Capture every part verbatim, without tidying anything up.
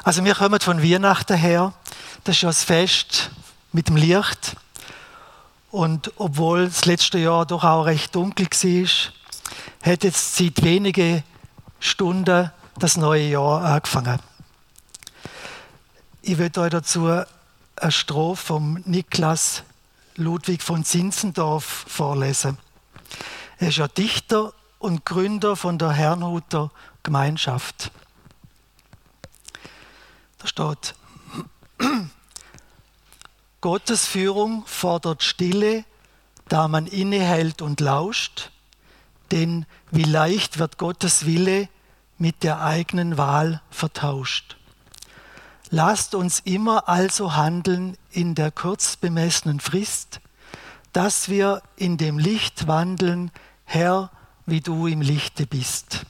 Also wir kommen von Weihnachten her. Das ist ja das Fest mit dem Licht. Und obwohl das letzte Jahr doch auch recht dunkel war, hat jetzt seit wenigen Stunden das neue Jahr angefangen. Ich möchte euch dazu eine Strophe von Niklas Ludwig von Zinzendorf vorlesen. Er ist ja Dichter und Gründer von der Herrnhuter Gemeinschaft. Da steht: Gottes Führung fordert Stille, da man innehält und lauscht, denn wie leicht wird Gottes Wille mit der eigenen Wahl vertauscht. Lasst uns immer also handeln in der kurz bemessenen Frist, dass wir in dem Licht wandeln, Herr, wie du im Lichte bist.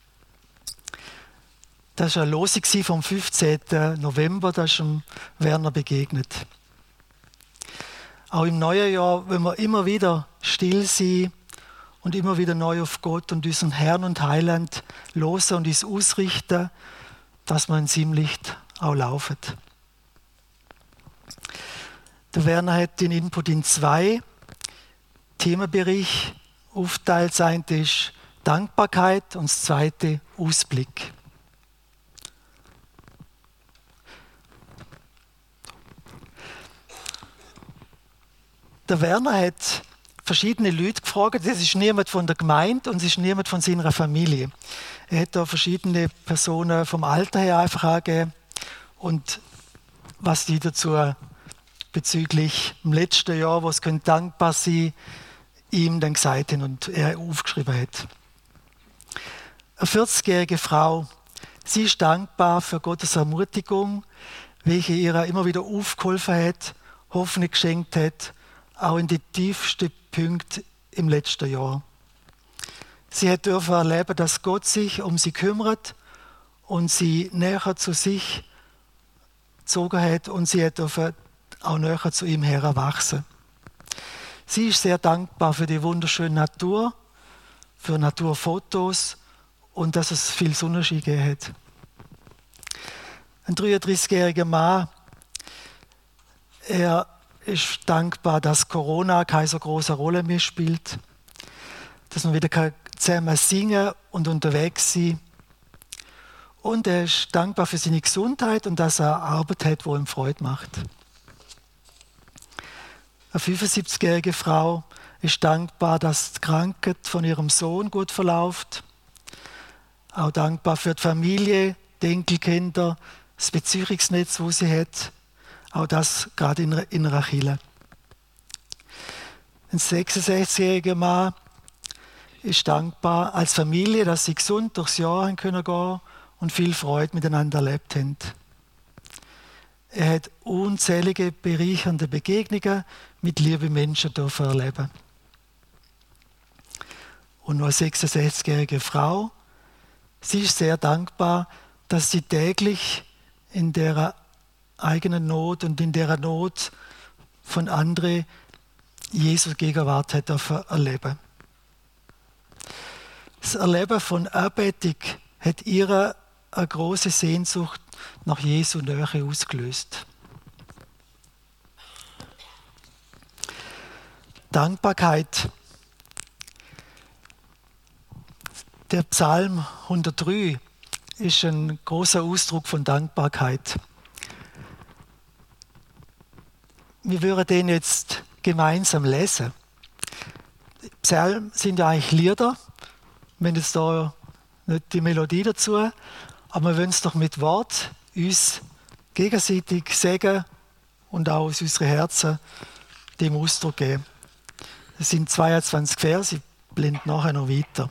Das war eine Losung vom fünfzehnten November, das ist dem Werner begegnet. Auch im neuen Jahr, wenn wir immer wieder still sein und immer wieder neu auf Gott und unseren Herrn und Heiland losen und uns ausrichten, dass wir in seinem Licht auch laufen. Der Werner hat den Input in zwei Themenbereiche aufteilt. Das eine ist Dankbarkeit und das zweite Ausblick. Der Werner hat verschiedene Leute gefragt. Es ist niemand von der Gemeinde und es ist niemand von seiner Familie. Er hat da verschiedene Personen vom Alter her einfach angegeben und was die dazu bezüglich dem letzten Jahr, was könnte dankbar sein, ihm dann gesagt haben und er aufgeschrieben hat. Eine vierzigjährige Frau, sie ist dankbar für Gottes Ermutigung, welche ihr immer wieder aufgeholfen hat, Hoffnung geschenkt hat, auch in die tiefsten Punkte im letzten Jahr. Sie hat dürfen erleben, dass Gott sich um sie kümmert und sie näher zu sich gezogen hat und sie hat dürfen auch näher zu ihm heranwachsen. Sie ist sehr dankbar für die wunderschöne Natur, für Naturfotos und dass es viel Sonnenschein gegeben hat. Ein dreiunddreißigjähriger Mann, er ist dankbar, dass Corona keine so große Rolle mehr spielt, dass man wieder zusammen singen und unterwegs sein kann. Und er ist dankbar für seine Gesundheit und dass er Arbeit hat, die ihm Freude macht. Eine fünfundsiebzigjährige Frau ist dankbar, dass die Krankheit von ihrem Sohn gut verläuft. Auch dankbar für die Familie, die Enkelkinder, das Beziehungsnetz, das sie hat. Auch das gerade in, in einer Kirche. Ein sechsundsechzigjähriger Mann ist dankbar als Familie, dass sie gesund durchs Jahr gehen können und viel Freude miteinander erlebt haben. Er hat unzählige bereichernde Begegnungen mit lieben Menschen dürfen erleben. Und noch eine sechsundsechzigjährige Frau, sie ist sehr dankbar, dass sie täglich in der eigenen Not und in der Not von anderen Jesu Gegenwart hat dürfen erleben. Das Erleben von Anbetung hat ihre eine große Sehnsucht nach Jesu Nähe ausgelöst. Dankbarkeit. Der Psalm hundertdrei ist ein großer Ausdruck von Dankbarkeit. Wir würden den jetzt gemeinsam lesen. Psalmen sind ja eigentlich Lieder, wenn jetzt da nicht die Melodie dazu, aber wir wollen es doch mit Wort uns gegenseitig sagen und auch aus unseren Herzen dem Ausdruck geben. Es sind zweiundzwanzig Verse, ich blende nachher noch weiter.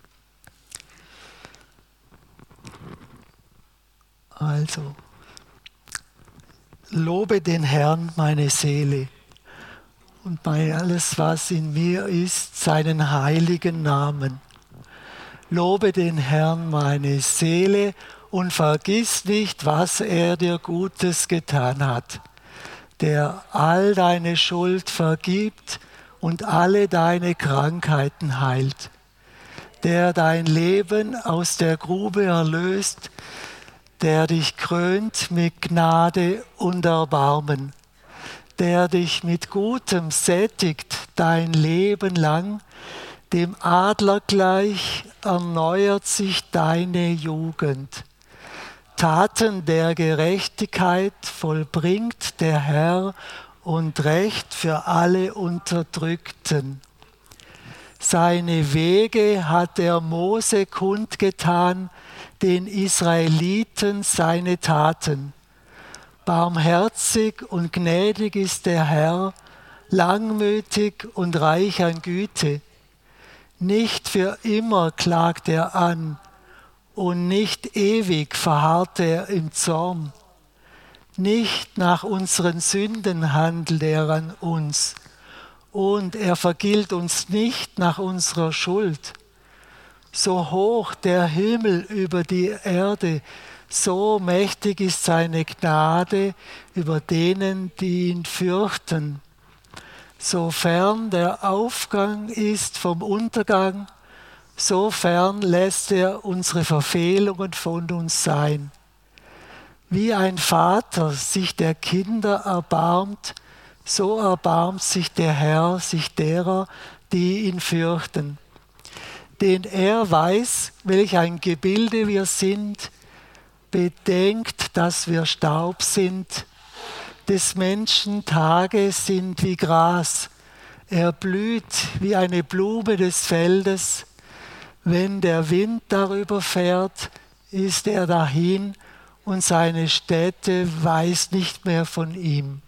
Also, lobe den Herrn, meine Seele, und bei alles, was in mir ist, seinen heiligen Namen. Lobe den Herrn, meine Seele, und vergiss nicht, was er dir Gutes getan hat, der all deine Schuld vergibt und alle deine Krankheiten heilt, der dein Leben aus der Grube erlöst, der dich krönt mit Gnade und Erbarmen, der dich mit Gutem sättigt dein Leben lang, dem Adler gleich erneuert sich deine Jugend. Taten der Gerechtigkeit vollbringt der Herr und Recht für alle Unterdrückten. Seine Wege hat er Mose kundgetan, den Israeliten seine Taten. Barmherzig und gnädig ist der Herr, langmütig und reich an Güte. Nicht für immer klagt er an und nicht ewig verharrt er im Zorn. Nicht nach unseren Sünden handelt er an uns und er vergilt uns nicht nach unserer Schuld. So hoch der Himmel über die Erde, so mächtig ist seine Gnade über denen, die ihn fürchten. So fern der Aufgang ist vom Untergang, so fern lässt er unsere Verfehlungen von uns sein. Wie ein Vater sich der Kinder erbarmt, so erbarmt sich der Herr sich derer, die ihn fürchten. Denn er weiß, welch ein Gebilde wir sind, bedenkt, dass wir Staub sind. Des Menschen Tage sind wie Gras, er blüht wie eine Blume des Feldes. Wenn der Wind darüber fährt, ist er dahin und seine Stätte weiß nicht mehr von ihm.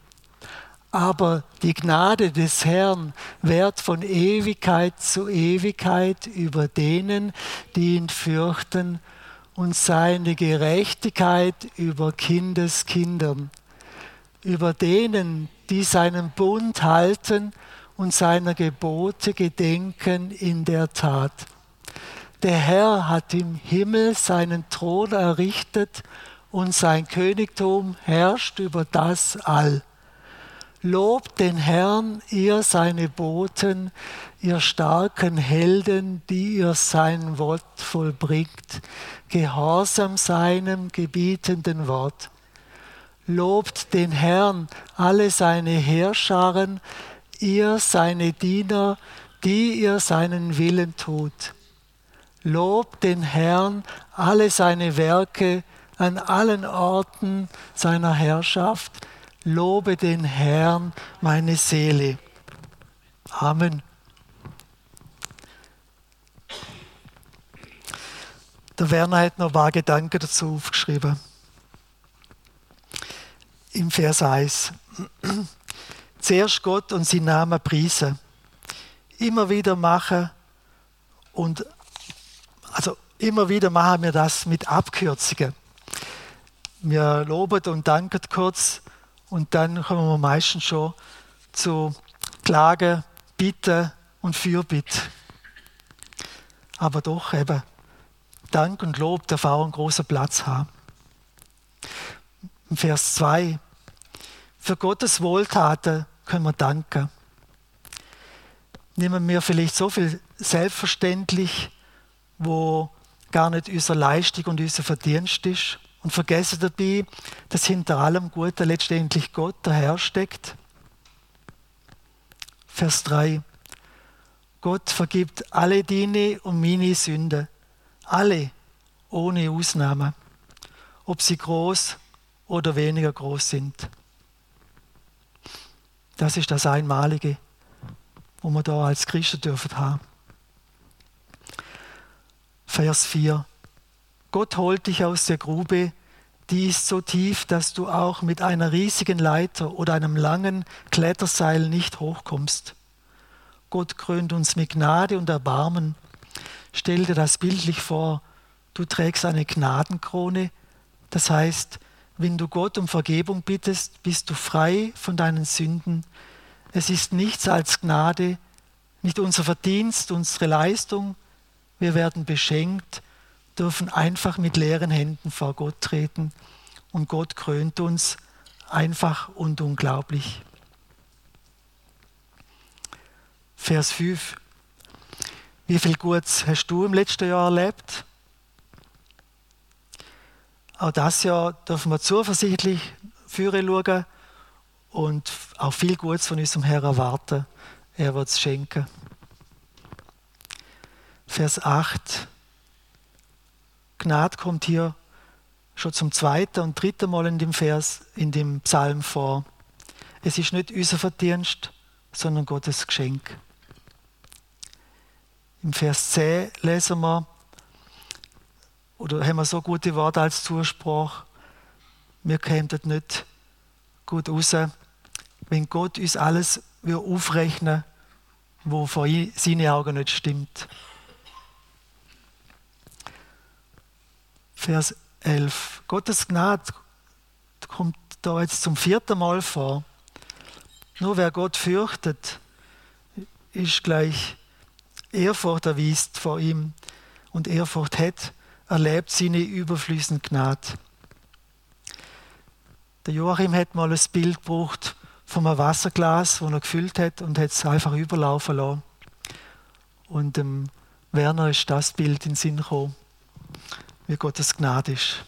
Aber die Gnade des Herrn währt von Ewigkeit zu Ewigkeit über denen, die ihn fürchten, und seine Gerechtigkeit über Kindeskindern, über denen, die seinen Bund halten und seiner Gebote gedenken in der Tat. Der Herr hat im Himmel seinen Thron errichtet und sein Königtum herrscht über das All. Lobt den Herrn, ihr seine Boten, ihr starken Helden, die ihr sein Wort vollbringt, gehorsam seinem gebietenden Wort. Lobt den Herrn, alle seine Heerscharen, ihr seine Diener, die ihr seinen Willen tut. Lobt den Herrn, alle seine Werke an allen Orten seiner Herrschaft. Lobe den Herrn, meine Seele. Amen. Der Werner hat noch ein paar Gedanken dazu aufgeschrieben. Im Vers eins. Zuerst Gott und sein Name preisen. Immer wieder machen und also immer wieder machen wir das mit Abkürzungen. Wir loben und danken kurz und dann kommen wir meistens schon zu Klagen, Bitten und Fürbitte. Aber doch eben, Dank und Lob darf auch einen großen Platz haben. Im Vers zwei. Für Gottes Wohltaten können wir danken. Nehmen wir vielleicht so viel selbstverständlich, wo gar nicht unsere Leistung und unser Verdienst ist, und vergessen dabei, dass hinter allem Guten letztendlich Gott der Herr steckt. Vers drei. Gott vergibt alle deine und meine Sünden. Alle, ohne Ausnahme. Ob sie groß oder weniger groß sind. Das ist das Einmalige, wo wir da als Christen dürfen haben. Vers vier. Gott holt dich aus der Grube, die ist so tief, dass du auch mit einer riesigen Leiter oder einem langen Kletterseil nicht hochkommst. Gott krönt uns mit Gnade und Erbarmen. Stell dir das bildlich vor, du trägst eine Gnadenkrone, das heißt, wenn du Gott um Vergebung bittest, bist du frei von deinen Sünden. Es ist nichts als Gnade, nicht unser Verdienst, unsere Leistung. Wir werden beschenkt, dürfen einfach mit leeren Händen vor Gott treten und Gott krönt uns einfach und unglaublich. Vers fünf. Wie viel Gutes hast du im letzten Jahr erlebt? auch das Jahr dürfen wir zuversichtlich führen schauen und auch viel Gutes von unserem Herrn erwarten. Er wird es schenken. Vers acht. Gnade kommt hier schon zum zweiten und dritten Mal in dem Vers, in dem Psalm vor. Es ist nicht unser Verdienst, sondern Gottes Geschenk. Im Vers zehn lesen wir, oder haben wir so gute Worte als Zuspruch, wir kämen dort nicht gut raus, wenn Gott uns alles aufrechnen würde, wo vor seinen Augen nicht stimmt. Vers elf. Gottes Gnade kommt da jetzt zum vierten Mal vor. Nur wer Gott fürchtet, ist gleich Ehrfurcht erweist vor ihm und Ehrfurcht hat, erlebt seine überfließende Gnade. Der Joachim hat mal ein Bild gebraucht von einem Wasserglas, das er gefüllt hat und hat es einfach überlaufen lassen. Und dem Werner ist das Bild in den Sinn gekommen, wie Gottes Gnade ist.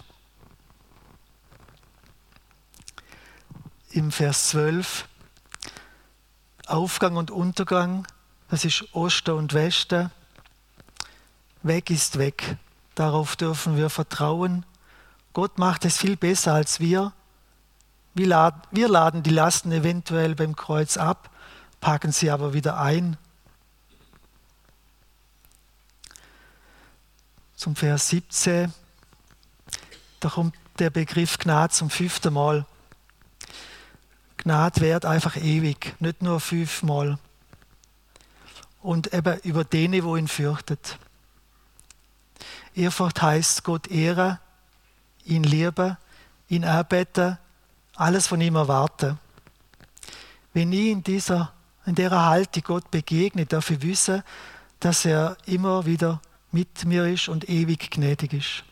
Im Vers zwölf, Aufgang und Untergang, das ist Osten und Westen. Weg ist weg. Darauf dürfen wir vertrauen. Gott macht es viel besser als wir. Wir laden, wir laden die Lasten eventuell beim Kreuz ab, packen sie aber wieder ein. Zum Vers siebzehn, da kommt der Begriff Gnade zum fünften Mal. Gnade währt einfach ewig, nicht nur fünfmal. Und eben über denen, wo ihn fürchtet. Ehrfurcht heißt Gott ehren, ihn lieben, ihn anbeten, alles von ihm erwarten. Wenn ich in dieser, in dieser Haltung Gott begegne, darf ich wissen, dass er immer wieder mit mir ist und ewig gnädig ist.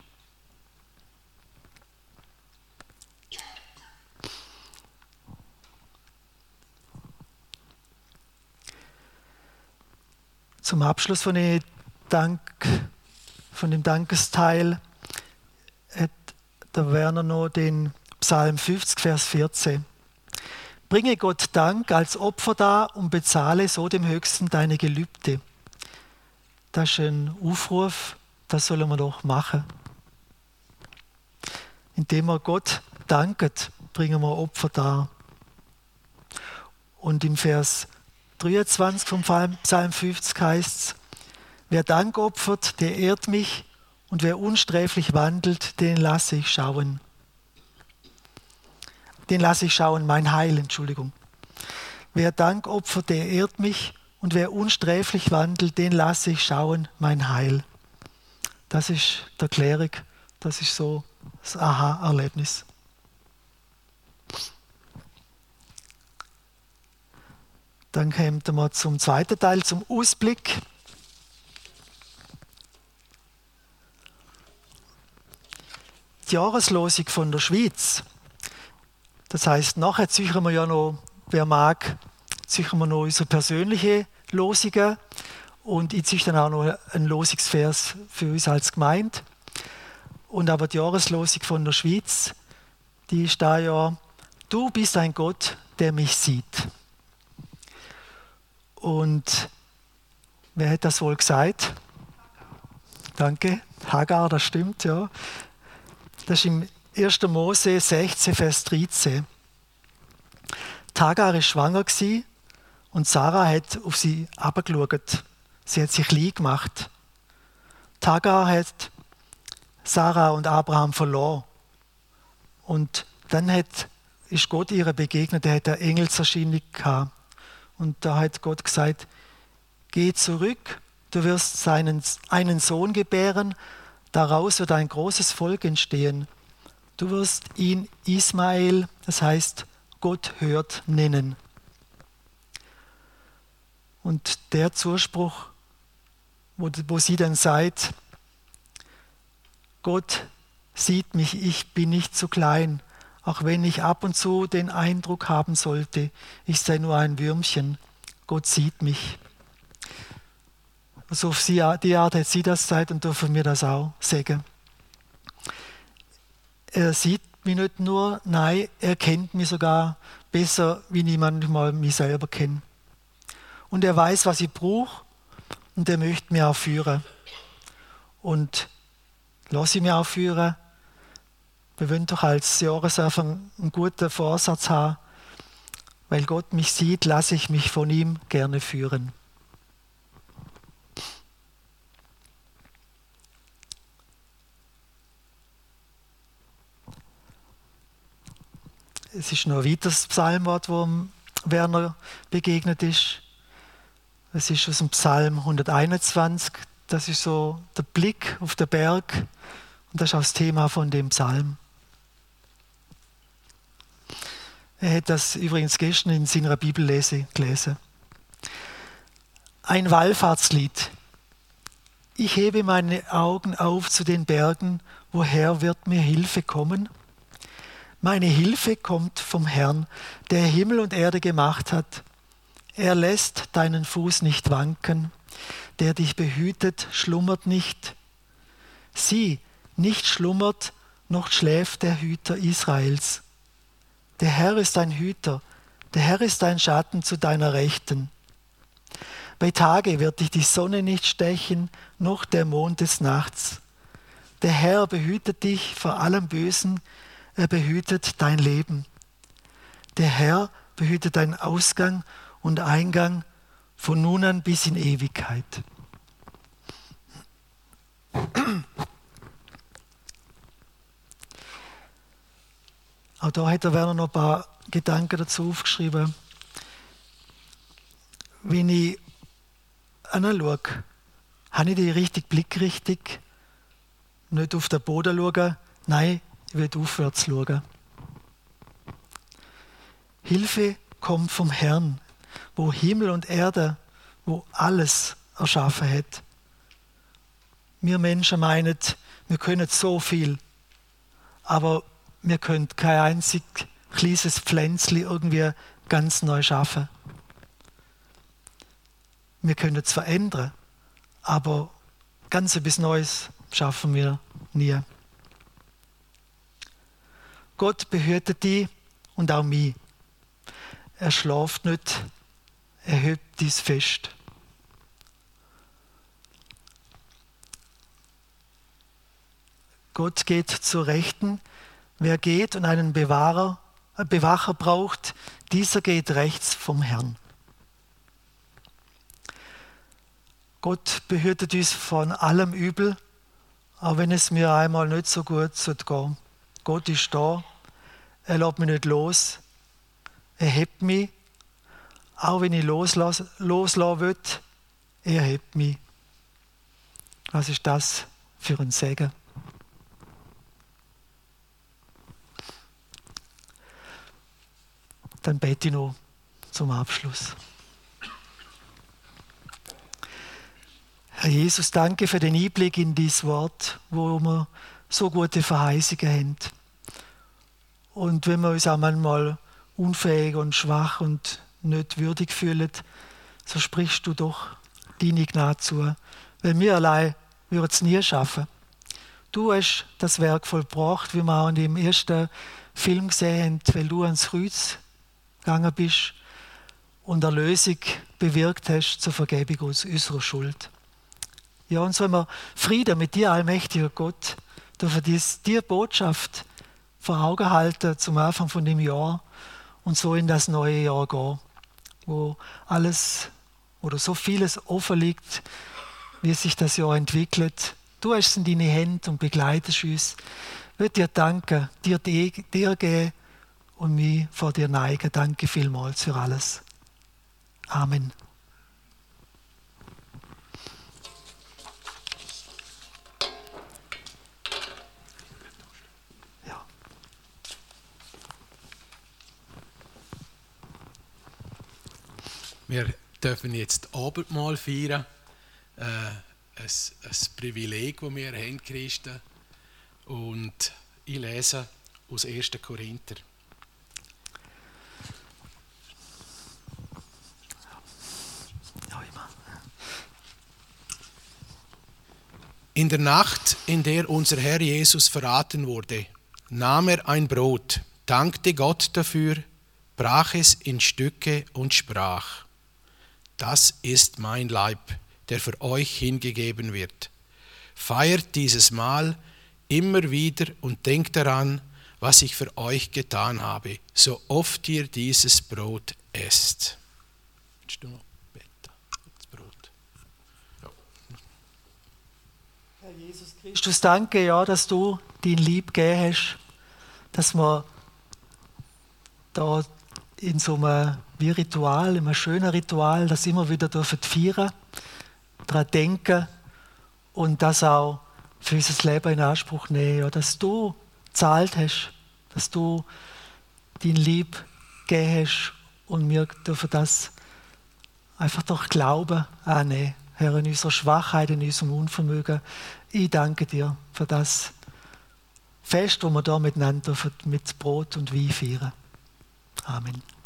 Zum Abschluss von dem, Dank, von dem Dankesteil hat der Werner noch den Psalm fünfzig, Vers vierzehn. Bringe Gott Dank als Opfer dar und bezahle so dem Höchsten deine Gelübde. Das ist ein Aufruf, das sollen wir doch machen. Indem wir Gott danken, bringen wir Opfer dar. Und im Vers dreiundzwanzig vom Psalm fünfzig heißt es, wer Dank opfert, der ehrt mich, und wer unsträflich wandelt, den lasse ich schauen. Den lasse ich schauen, mein Heil, Entschuldigung. Wer Dank opfert, der ehrt mich, und wer unsträflich wandelt, den lasse ich schauen, mein Heil. Das ist die Erklärung, das ist so das Aha-Erlebnis. Dann kommen wir zum zweiten Teil, zum Ausblick. Die Jahreslosung von der Schweiz. Das heisst, nachher sichern wir ja noch, wer mag, sichern wir noch unsere persönliche Losungen. Und ich ziehe dann auch noch einen Losungsvers für uns als Gemeinde. Und aber die Jahreslosung von der Schweiz, die ist da ja, du bist ein Gott, der mich sieht. Und wer hat das wohl gesagt? Danke, Hagar, das stimmt, ja. Das ist im ersten Mose sechzehn, Vers dreizehn. Hagar war schwanger und Sarah hat auf sie herabgeschaut. Sie hat sich klein gemacht. Hagar hat Sarah und Abraham verloren. Und dann hat, ist Gott ihr begegnet, er hat eine Engelserscheinung gehabt. Und da hat Gott gesagt, geh zurück, du wirst seinen, einen Sohn gebären, daraus wird ein großes Volk entstehen. Du wirst ihn Ismael, das heißt Gott hört, nennen. Und der Zuspruch, wo, wo sie dann sagt, Gott sieht mich, ich bin nicht zu klein, auch wenn ich ab und zu den Eindruck haben sollte, ich sei nur ein Würmchen, Gott sieht mich. So auf die Art hat sie das gesagt und dürfen wir das auch sagen. Er sieht mich nicht nur, nein, er kennt mich sogar besser, wie ich manchmal mich selber kenne. Und er weiß, was ich brauche, und er möchte mich auch führen. Und lasse ich mich auch führen. Wir wollen doch als Jahresanfang einen guten Vorsatz haben. Weil Gott mich sieht, lasse ich mich von ihm gerne führen. Es ist noch ein weiteres Psalmwort, wo Werner begegnet ist. Es ist aus dem Psalm hunderteinundzwanzig. Das ist so der Blick auf den Berg. Und das ist auch das Thema von dem Psalm. Er hat das übrigens gestern in seiner Bibellese gelesen. Ein Wallfahrtslied. Ich hebe meine Augen auf zu den Bergen, woher wird mir Hilfe kommen? Meine Hilfe kommt vom Herrn, der Himmel und Erde gemacht hat. Er lässt deinen Fuß nicht wanken, der dich behütet, schlummert nicht. Sieh, nicht schlummert, noch schläft der Hüter Israels. Der Herr ist dein Hüter, der Herr ist dein Schatten zu deiner Rechten. Bei Tage wird dich die Sonne nicht stechen, noch der Mond des Nachts. Der Herr behütet dich vor allem Bösen, er behütet dein Leben. Der Herr behütet deinen Ausgang und Eingang von nun an bis in Ewigkeit. Auch da hat der Werner noch ein paar Gedanken dazu aufgeschrieben. Wenn ich anschaue, habe ich den richtigen Blick richtig? Nicht auf den Boden schauen, nein, ich will aufwärts schauen. Hilfe kommt vom Herrn, wo Himmel und Erde, wo alles erschaffen hat. Wir Menschen meinen, wir können so viel, aber wir können kein einzig kleines Pflänzchen irgendwie ganz neu schaffen. Wir können es verändern, aber ganz etwas Neues schaffen wir nie. Gott behütet dich und auch mich. Er schläft nicht, er hält dies fest. Gott geht zur Rechten. Wer geht und einen Bewahrer, einen Bewacher braucht, dieser geht rechts vom Herrn. Gott behütet uns von allem Übel, auch wenn es mir einmal nicht so gut geht. Gott ist da, er lässt mich nicht los, er hebt mich, auch wenn ich loslassen, loslassen will, er hebt mich. Was ist das für ein Segen? Dann bete ich noch zum Abschluss. Herr Jesus, danke für den Einblick in dieses Wort, wo wir so gute Verheißungen haben. Und wenn wir uns auch manchmal unfähig und schwach und nicht würdig fühlen, so sprichst du doch deine Gnade zu. Weil wir allein würden es nie schaffen. Du hast das Werk vollbracht, wie wir auch in dem ersten Film gesehen haben, weil du ans Kreuz gegangen bist und Erlösung bewirkt hast zur Vergebung unserer Schuld. Ja, und so haben wir Frieden mit dir, allmächtiger Gott, dürfen dies, dir Botschaft vor Augen halten zum Anfang von dem Jahr und so in das neue Jahr gehen, wo alles oder so vieles offen liegt, wie sich das Jahr entwickelt. Du hast es in deine Hände und begleitest uns. Ich will dir danken, dir, dir geben und mich vor dir neigen. Danke vielmals für alles. Amen. Ja. Wir dürfen jetzt Abendmahl feiern. Äh, ein, ein Privileg, das wir haben, Christen. Und ich lese aus ersten Korinther. In der Nacht, in der unser Herr Jesus verraten wurde, nahm er ein Brot, dankte Gott dafür, brach es in Stücke und sprach: Das ist mein Leib, der für euch hingegeben wird. Feiert dieses Mahl immer wieder und denkt daran, was ich für euch getan habe, so oft ihr dieses Brot esst. Willst du noch beten? Das Brot. Ja. Herr Jesus Christus, danke, ja, dass du dein Lieb gegeben hast, dass wir da in so einem wie Ritual, in einem schönen Ritual, das immer wieder dürfen feiern, daran denken und das auch für unser Leben in Anspruch nehmen, ja, dass du gezahlt hast, dass du dein Lieb gegeben hast und wir dürfen das einfach durch Glauben annehmen. Herr, in unserer Schwachheit, in unserem Unvermögen, ich danke dir für das Fest, wo wir da miteinander mit Brot und Wein feiern. Amen.